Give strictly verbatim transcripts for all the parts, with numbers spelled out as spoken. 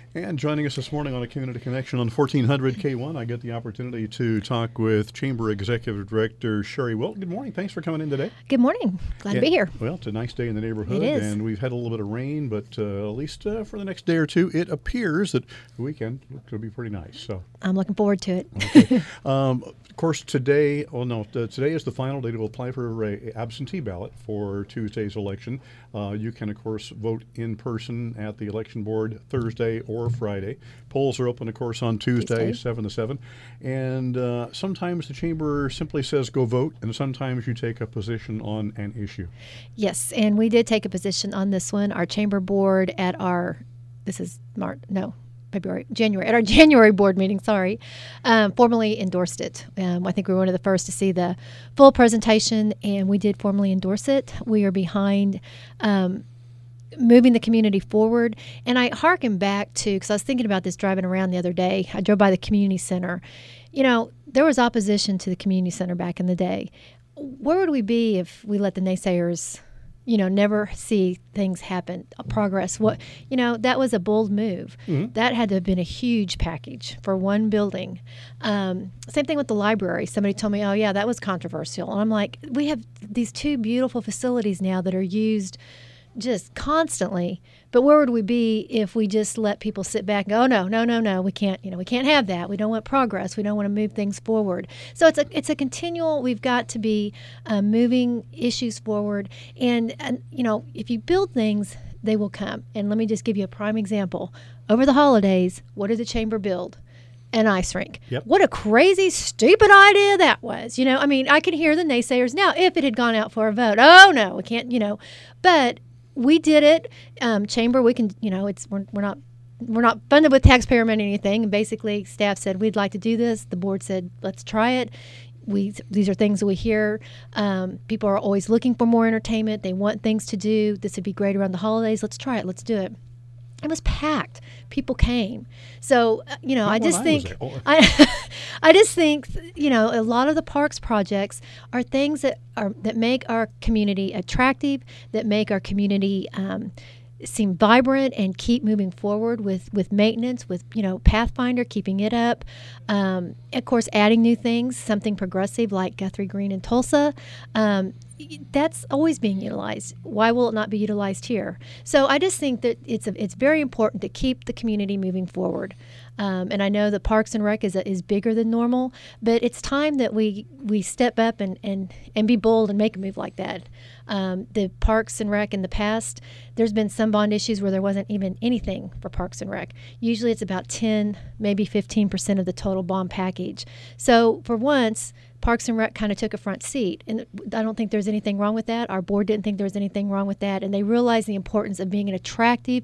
And joining us this morning on a Community Connection on fourteen hundred K one, I get the opportunity to talk with Chamber Executive Director Sherry Wilt. Good morning. Thanks for coming in today. Good morning. Glad yeah, to be here. Well, it's a nice day in the neighborhood, It is. and we've had a little bit of rain, but uh, at least uh, for the next day or two, it appears that the weekend could be pretty nice. So I'm looking forward to it. Okay. um, of course, today, well, no, t- today is the final day to apply for a absentee ballot for Tuesday's election. Uh, you can, of course, vote in person at the election board Thursday or Friday. Polls are open, of course, on Tuesday, Tuesday. seven to seven. And uh, sometimes the chamber simply says go vote, and sometimes you take a position on an issue. Yes, and we did take a position on this one. Our chamber board at our, this is March, no, February, January, at our January board meeting, sorry, um, formally endorsed it. Um, I think we were one of the first to see the full presentation, and we did formally endorse it. We are behind um, moving the community forward. And I hearken back to, because I was thinking about this driving around the other day, I drove by the community center. You know, there was opposition to the community center back in the day. Where would we be if we let the naysayers, you know, never see things happen, progress? What, you know, that was a bold move. Mm-hmm. That had to have been a huge package for one building. Um, same thing with the library. Somebody told me, oh, yeah, that was controversial. And I'm like, we have these two beautiful facilities now that are used just constantly, but where would we be if we just let people sit back and go, oh, no, no, no, no, we can't, you know, we can't have that. We don't want progress. We don't want to move things forward. So it's a it's a continual, we've got to be uh, moving issues forward. And, and, you know, if you build things, they will come. And let me just give you a prime example. Over the holidays, what did the chamber build? An ice rink. Yep. What a crazy, stupid idea that was. You know, I mean, I can hear the naysayers now if it had gone out for a vote. Oh, no, we can't, you know, but we did it. Um, chamber, we can, you know, it's we're, we're not we're not funded with taxpayer money or anything. And basically, staff said we'd like to do this. The board said let's try it. We these are things that we hear. Um, people are always looking for more entertainment. They want things to do. This would be great around the holidays. Let's try it. Let's do it. It was packed. People came. So, uh, you know, Not I just when I think, was there. I, I just think, you know, a lot of the parks projects are things that are that make our community attractive, that make our community um, seem vibrant and keep moving forward with, with maintenance, with, you know, Pathfinder, keeping it up. Um, of course, adding new things, something progressive like Guthrie Green in Tulsa. Um, that's always being utilized. Why will it not be utilized here? So I just think that it's a, it's very important to keep the community moving forward. Um, and I know that Parks and Rec is a, is bigger than normal, but it's time that we we step up and, and, and be bold and make a move like that. Um, the Parks and Rec in the past, there's been some bond issues where there wasn't even anything for Parks and Rec. Usually it's about ten, maybe fifteen percent of the total bond package. So for once, Parks and Rec kind of took a front seat, and I don't think there's anything wrong with that. Our board didn't think there was anything wrong with that, and they realized the importance of being an attractive,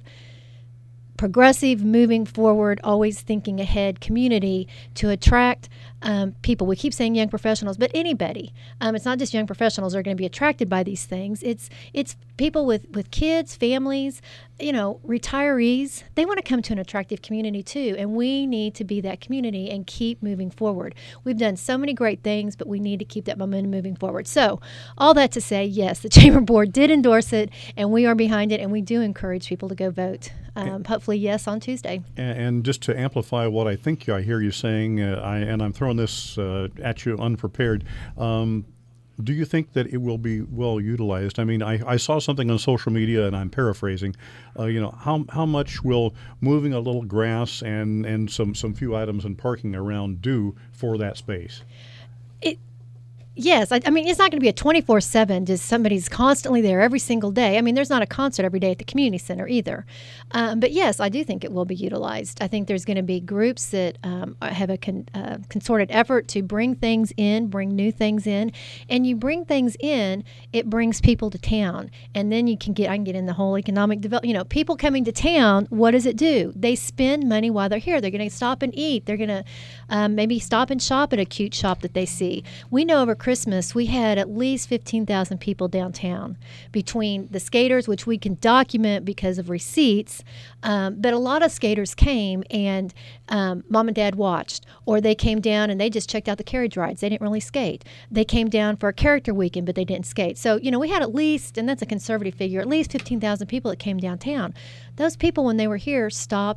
progressive, moving forward, always thinking ahead community to attract um, people. We keep saying young professionals, but anybody. Um, it's not just young professionals are going to be attracted by these things. It's it's people with, with kids, families, you know, retirees. They want to come to an attractive community too, and we need to be that community and keep moving forward. We've done so many great things, but we need to keep that momentum moving forward. So all that to say, yes, the Chamber Board did endorse it, and we are behind it, and we do encourage people to go vote. Um, hopefully, yes, on Tuesday. And, and just to amplify what I think I hear you saying, uh, I, and I'm throwing this uh, at you unprepared, um, do you think that it will be well utilized? I mean, I, I saw something on social media, and I'm paraphrasing. Uh, you know, how how much will moving a little grass and, and some, some few items and parking around do for that space? It. Yes, I, I mean, it's not going to be a twenty-four seven, just somebody's constantly there every single day. I mean, there's not a concert every day at the community center either. Um, but yes, I do think it will be utilized. I think there's going to be groups that um, have a con, uh, concerted effort to bring things in, bring new things in. And you bring things in, it brings people to town. And then you can get, I can get in the whole economic development. You know, people coming to town, what does it do? They spend money while they're here. They're going to stop and eat. They're going to um, maybe stop and shop at a cute shop that they see. We know over Christmas, we had at least fifteen thousand people downtown between the skaters, which we can document because of receipts. Um, but a lot of skaters came and um, mom and dad watched, or they came down and they just checked out the carriage rides. They didn't really skate. They came down for a character weekend, but they didn't skate. So, you know, we had at least, and that's a conservative figure, at least fifteen thousand people that came downtown. Those people, when they were here, stopped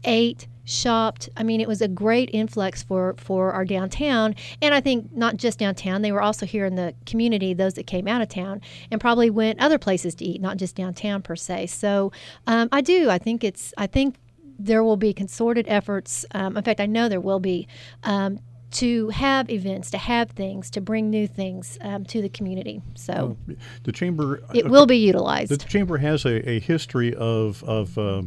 ate, shopped. I mean, it was a great influx for, for our downtown. And I think not just downtown, they were also here in the community, those that came out of town, and probably went other places to eat, not just downtown per se. So um, I do. I think it's, I think there will be concerted efforts. Um, in fact, I know there will be, um, to have events, to have things, to bring new things um, to the community. So uh, the chamber, it uh, will be utilized. The chamber has a, a history of, of um,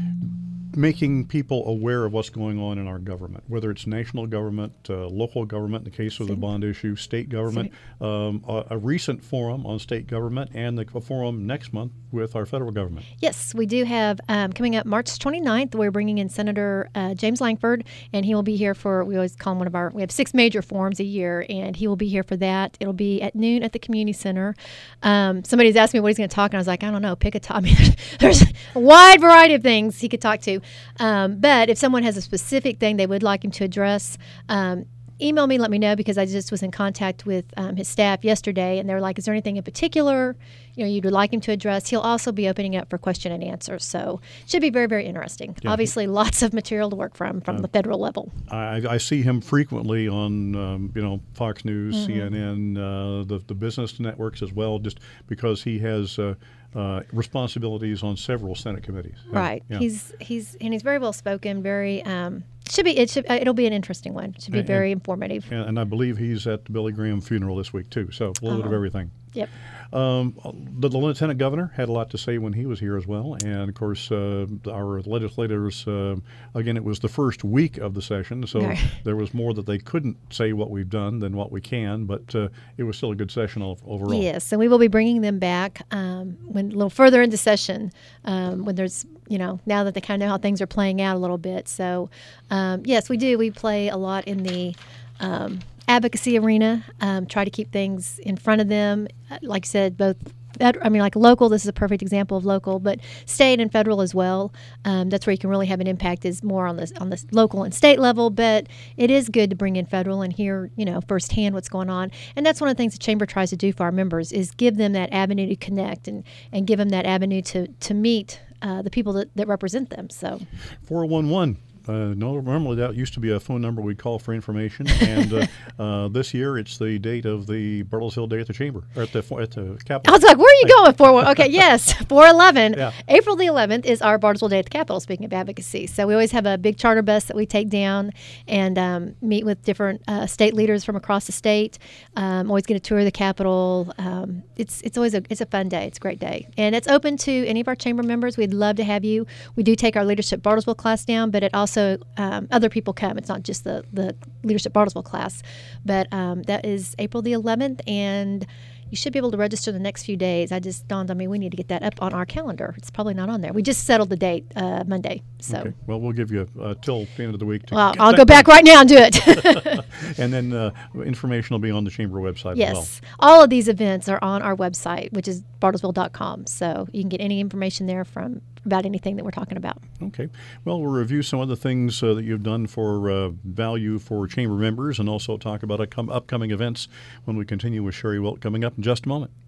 making people aware of what's going on in our government, whether it's national government, uh, local government, in the case of the bond issue, state government, um, a, a recent forum on state government, and the forum next month with our federal government. Yes, we do have um, coming up March twenty-ninth, we're bringing in Senator uh, James Langford, and he will be here for, we always call him one of our, we have six major forums a year, and he will be here for that. It'll be at noon at the community center. Um, somebody's asked me what he's going to talk, and I was like, I don't know, pick a topic. There's a wide variety of things he could talk to. Um, but if someone has a specific thing they would like him to address, um, email me, let me know, because I just was in contact with um, his staff yesterday, and they were like, is there anything in particular you know, you would like him to address? He'll also be opening up for question and answer. So it should be very, very interesting. Yeah. Obviously, lots of material to work from from uh, the federal level. I, I see him frequently on, um, you know, Fox News, mm-hmm. C N N, uh, the, the business networks as well, just because he has uh, uh, responsibilities on several Senate committees. Right. Yeah. He's he's and he's very well spoken. Very um, should be it should it'll be an interesting one. It should be and, very informative. And, and I believe he's at the Billy Graham funeral this week too. So a little uh-huh. bit of everything. Yep. Um, the, the lieutenant governor had a lot to say when he was here as well, and of course uh, our legislators. Uh, again, it was the first week of the session, so right. there was more that they couldn't say what we've done than what we can, but uh, it was still a good session overall. Yes, and we will be bringing them back um, when a little further into session um, when there's you know now that they kind of know how things are playing out a little bit. So um, yes, we do. We play a lot in the. Um, advocacy arena, um, try to keep things in front of them. Like I said, both, I mean, like local, this is a perfect example of local, but state and federal as well. Um, that's where you can really have an impact is more on this on this local and state level, but it is good to bring in federal and hear, you know, firsthand what's going on. And that's one of the things the Chamber tries to do for our members is give them that avenue to connect and, and give them that avenue to, to meet uh, the people that, that represent them. So four one one. Uh, no, normally that used to be a phone number we'd call for information, and uh, uh, this year it's the date of the Bartlesville Day at the Chamber, or at the at the Capitol. I was like, where are you going with four? Okay, yes, four eleven. Yeah. April the eleventh is our Bartlesville Day at the Capitol, speaking of advocacy. So we always have a big charter bus that we take down and um, meet with different uh, state leaders from across the state. Um, always get a tour of the Capitol. Um, it's it's always a it's a fun day. It's a great day. And it's open to any of our Chamber members. We'd love to have you. We do take our Leadership Bartlesville class down, but it also So um, other people come. It's not just the, the Leadership Bartlesville class. But um, that is April the eleventh, and you should be able to register the next few days. I just dawned on me we need to get that up on our calendar. It's probably not on there. We just settled the date uh, Monday. So. Okay. Well, we'll give you uh, till the end of the week. To well, I'll go back right now and do it. And then uh, information will be on the Chamber website yes. as well. Yes. All of these events are on our website, which is bartlesville dot com. So you can get any information there from about anything that we're talking about. Okay. Well, we'll review some of the things uh, that you've done for uh, value for Chamber members and also talk about com- upcoming events when we continue with Sherry Wilt coming up in just a moment.